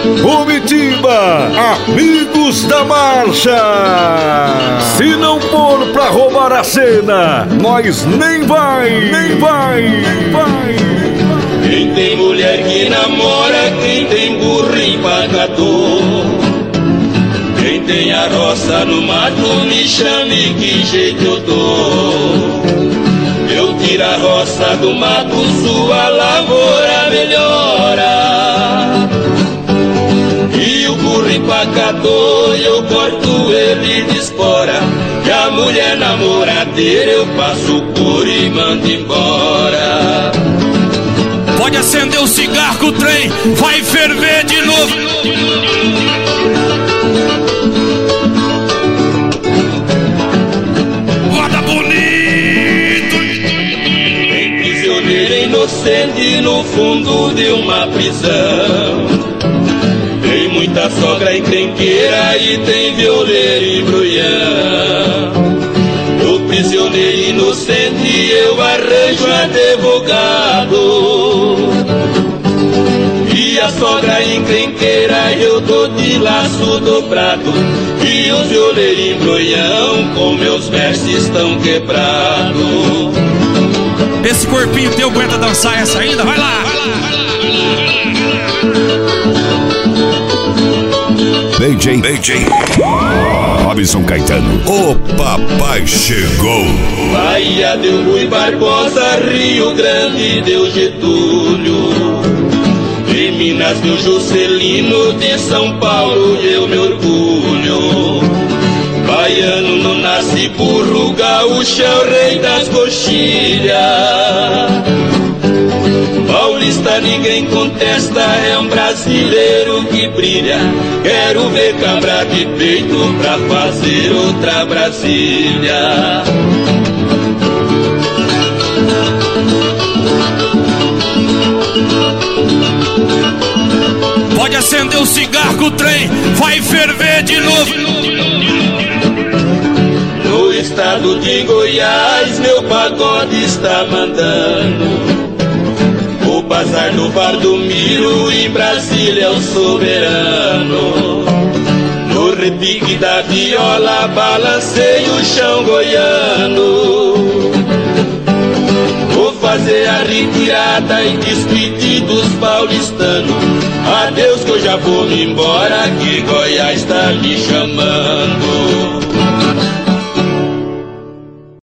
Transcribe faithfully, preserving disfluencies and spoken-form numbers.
Comitiba, amigos da marcha. Se não for pra roubar a cena, nós nem vai, nem vai, nem vai. Quem tem mulher que namora, quem tem burro empacador, quem tem a roça no mato, me chame que jeito eu dou. Eu tiro a roça do mato, sua lavoura melhora. E o burro empacador, eu corto ele de espora. E a mulher namoradeira, eu passo por e mando embora. Pode acender o cigarro que o trem vai ferver de novo. Roda bonito. Tem prisioneiro inocente no fundo de uma prisão. Tem muita sogra encrenqueira e tem violeiro e brulhão. O prisioneiro inocente eu arranjo advogado, e a sogra encrenqueira eu dou de laço dobrado, e os violeiros embrulhão com meus versos estão quebrados. Esse corpinho teu aguenta dançar essa ainda? Vai lá, vai lá, vai lá, vai lá, vai lá. D J, D J Robson Caetano, o papai chegou. Bahia deu Rui Barbosa, Rio Grande deu Getúlio, de Minas deu Juscelino, de São Paulo eu me orgulho. Baiano não nasce burro, gaúcho é o rei das coxilhas. Paulista ninguém contesta, é um brasileiro que brilha. Quero ver cabra de peito pra fazer outra Brasília. Pode acender o cigarro que o trem vai ferver de novo. No estado de Goiás meu pagode está mandando. O bazar do Valdomiro em Brasília é o soberano. No repique da viola balancei o chão goiano. Vou fazer a retirada e despedir dos paulistanos. Adeus que eu já vou me embora, que Goiás está me chamando.